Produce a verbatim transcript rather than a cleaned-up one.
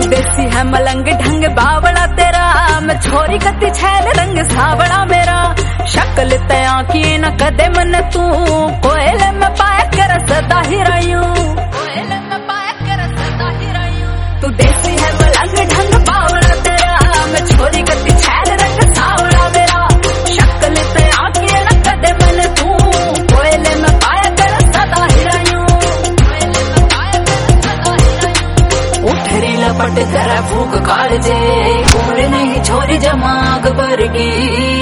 देसी है मलंग ढंग बावड़ा तेरा, मैं छोरी कति छैल रंग सावड़ा मेरा। शक्ल तया की न कदे मन तू, कोयल में पाया कर सदा ही रही कोयल में पाया कर सदा ही रही। तू देसी है मलंग ढंग बावड़ा तेरा, मैं छोरी कति छैल रंग सावड़ा मेरा। शक्ल तया की न कदे मन तू, कोयल में पाया कर सदा ही रही कोयल में पाया कर सदा ही रही। उठरी लपट जरा फूक काल जे, उम्र नहीं छोरी जमाग पर की।